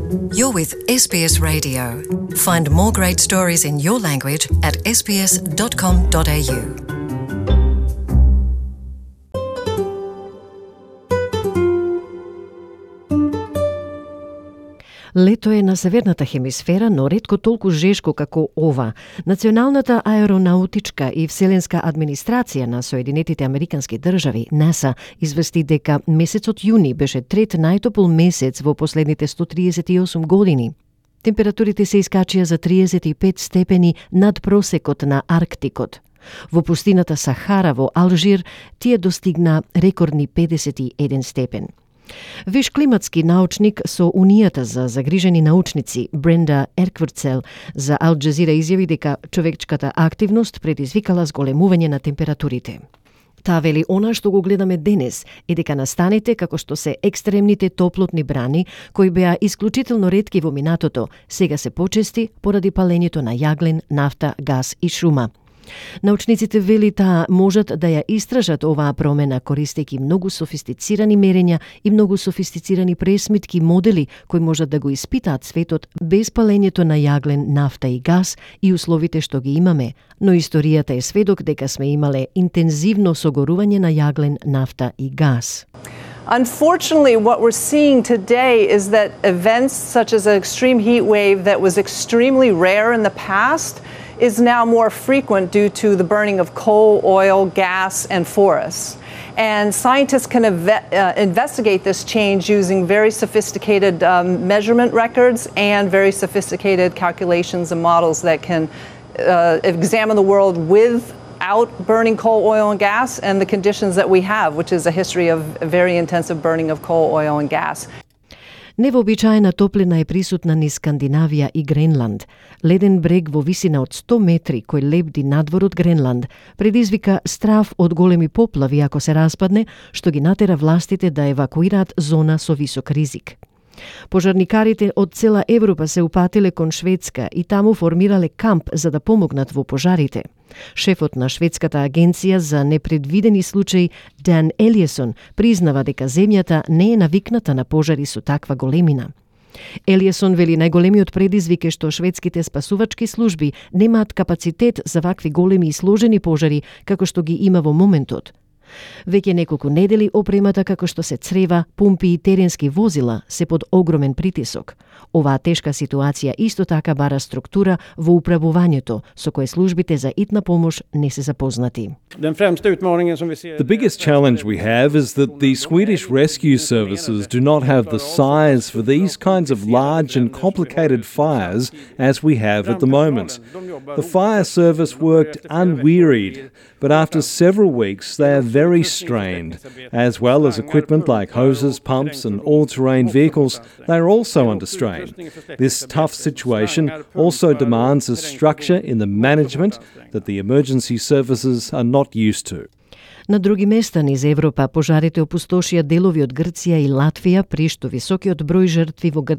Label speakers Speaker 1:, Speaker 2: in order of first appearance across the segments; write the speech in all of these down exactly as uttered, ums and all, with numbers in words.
Speaker 1: You're with S B S Radio. Find more great stories in your language at s b s dot com dot a u.
Speaker 2: Лето е на северната хемисфера, но ретко толку жешко како ова. Националната аеронаутичка и вселенска администрација на Соединетите Американски држави, НАСА, извести дека месецот јуни беше трет најтопол месец во последните сто триесет и осум години. Температурите се искачија за триесет и пет степени над просекот на Арктикот. Во пустината Сахара во Алжир тие достигна рекордни педесет и еден степен. Виш климатски научник со Унијата за загрижени научници Бренда Еркврцел за Ал Джазира изјави дека човечката активност предизвикала зголемување на температурите. Таа вели она што го гледаме денес е дека настаните како што се екстремните топлотни брани кои беа исклучително ретки во минатото, сега се почести поради палењето на јаглен, нафта, газ и шума. Научниците вели таа можат да ја истражат оваа промена користејќи многу софистицирани мерења и многу софистицирани пресмитки модели кои можат да го испитаат светот без палењето на јаглен, нафта и газ и условите што ги имаме, но историјата е сведок дека сме имале интензивно согорување на јаглен, нафта и газ.
Speaker 3: Unfortunately, what we're seeing today is that events such as an extreme heat wave that was extremely rare in the past is now more frequent due to the burning of coal, oil, gas, and forests. And scientists can ev- uh, investigate this change using very sophisticated um, measurement records and very sophisticated calculations and models that can uh, examine the world without burning coal, oil, and gas and the conditions that we have, which is a history of very intensive burning of coal, oil, and gas.
Speaker 2: Невообичаена топлина е присутна низ Скандинавија и Гренланд. Леден брег во висина од сто метри кој лебди надвор од Гренланд предизвика страв од големи поплави ако се распадне, што ги натера властите да евакуираат зона со висок ризик. Пожарникарите од цела Европа се упатиле кон Шведска и таму формирале камп за да помогнат во пожарите. Шефот на шведската агенција за непредвидени случаи Дан Елиесон признава дека земјата не е навикната на пожари со таква големина. Елиесон вели најголемиот предизвик е што шведските спасувачки служби немаат капацитет за вакви големи и сложени пожари како што ги има во моментот. Веќе неколку недели опремата како што се црева, пумпи и теренски возила се под огромен притисок. Оваа тешка ситуација исто така бара структура во управувањето, со кое службите за итна помош не се запознати.
Speaker 4: The biggest challenge we have is that the Swedish rescue services do not have the size for these kinds of large and complicated fires as we have at the moment. The fire service worked unwearied, but after several weeks they are very strained. As well as equipment like hoses, pumps and all-terrain vehicles, they are also under strain. This tough situation also demands a structure in the management that the emergency services are not used to.
Speaker 2: На други места низ Европа пожарите опустошија делови од Грција и Латвија, при што високиот број жртви во Гр...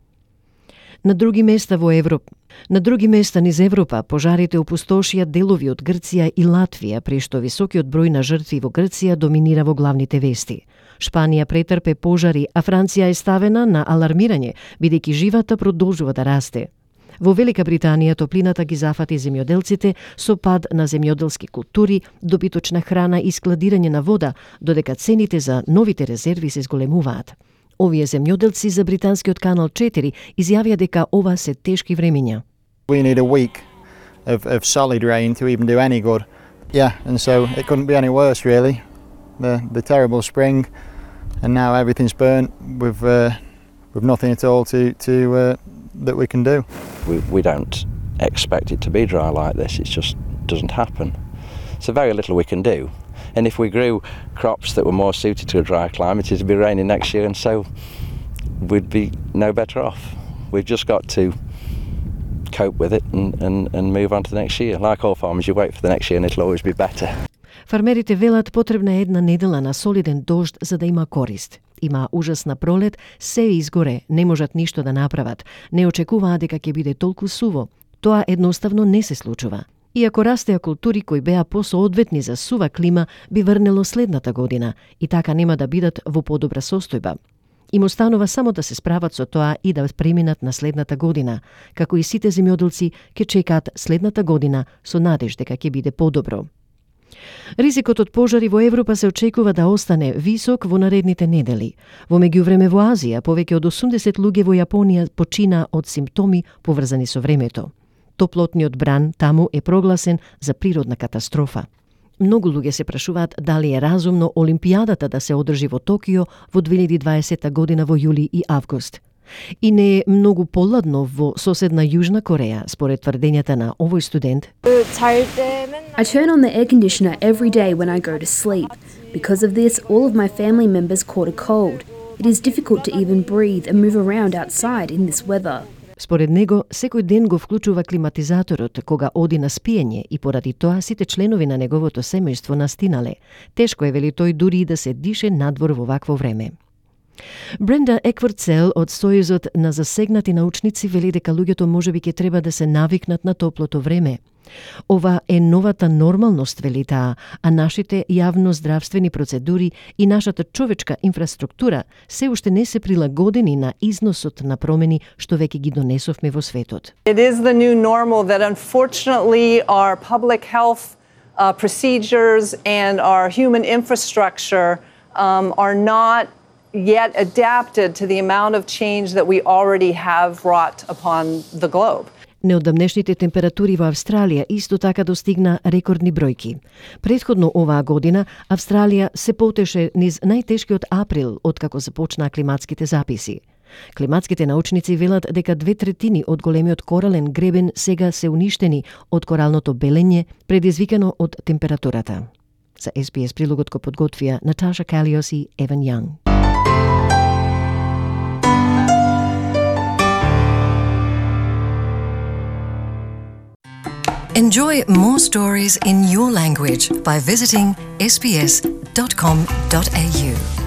Speaker 2: На други места во Европа На други места низ Европа пожарите опустошија делови од Грција и Латвија, при што високиот број на жртви во Грција доминира во главните вести. Шпанија претрпе пожари, а Франција е ставена на алармирање, бидејќи живата продолжува да расте. Во Велика Британија топлината ги зафати земјоделците со пад на земјоделски култури, добиточна храна и складирање на вода, додека цените за новите резерви се зголемуваат. Овие земјоделци за британскиот Канал четири изјавија дека ова се тешки времења.
Speaker 5: We need a week of, of solid rain to even do any good. Yeah, and so it couldn't be any worse really. The, the terrible spring, and now everything's burnt with uh, with nothing at all to to uh, that we can do.
Speaker 6: We we don't expect it to be dry like this. It just doesn't happen. So very little we can do. And if we grew crops that were more suited to a dry climate, it'd be raining next year, and so we'd be no better off. We've just got to cope with it and, and, and move on to the next year. Like all farmers, you wait for the next year and it'll always be better.
Speaker 2: Фармерите велат потребна е една недела на солиден дожд за да има корист. Има ужасна пролет, се изгоре, не можат ништо да направат. Не очекуваат дека ќе биде толку суво. Тоа едноставно не се случува. Иако растеа култури кои беа посоодветни за сува клима, би врнело следната година и така нема да бидат во подобра состојба. Им останува само да се справат со тоа и да преминат на следната година, како и сите земјоделци ќе чекаат следната година со надеж дека ќе биде подобро. Ризикот од пожари во Европа се очекува да остане висок во наредните недели. Во меѓувреме во Азија, повеќе од осумдесет луѓе во Јапонија почина од симптоми поврзани со времето. Топлотниот бран таму е прогласен за природна катастрофа. Многу луѓе се прашуваат дали е разумно Олимпијадата да се одржи во Токио во две илјади и дваесета година во јули и август. И не е многу поладно во соседна Јужна Кореја, според тврдењата на овој студент.
Speaker 7: I turn on the air conditioner every day when I go to sleep. Because of this, all of my family members caught a cold. It is difficult to even breathe and move around outside in this weather.
Speaker 2: Според него, секој ден го вклучува климатизаторот кога оди на спиење и поради тоа сите членови на неговото семејство настинале. Тешко е, вели тој, дури и да се дише надвор во вакво време. Бренда Екварцел од Сојузот на засегнати научници вели дека луѓето можеби ќе треба да се навикнат на топлото време. Ова е новата нормалност, вели таа, а нашите јавно-здравствени процедури и нашата човечка инфраструктура се уште не се прилагодени на износот на промени што веќе ги донесовме во светот.
Speaker 3: It is the new normal that unfortunately our public health uh, procedures and our human infrastructure um, are not yet adapted to the amount of change that we already have wrought upon the globe.
Speaker 2: Неодамнешните температури во Австралија исто така достигна рекордни бројки. Претходно оваа година Австралија се потеше низ најтешкиот април откако започнаа климатските записи. Климатските научници велат дека две третини од големиот корален гребен сега се уништени од коралното белење предизвикано од температурата. За Ес Би Ес прилогот го подготвија Наташа Калиос и Еван Јанг.
Speaker 1: Enjoy more stories in your language by visiting s b s dot com dot a u.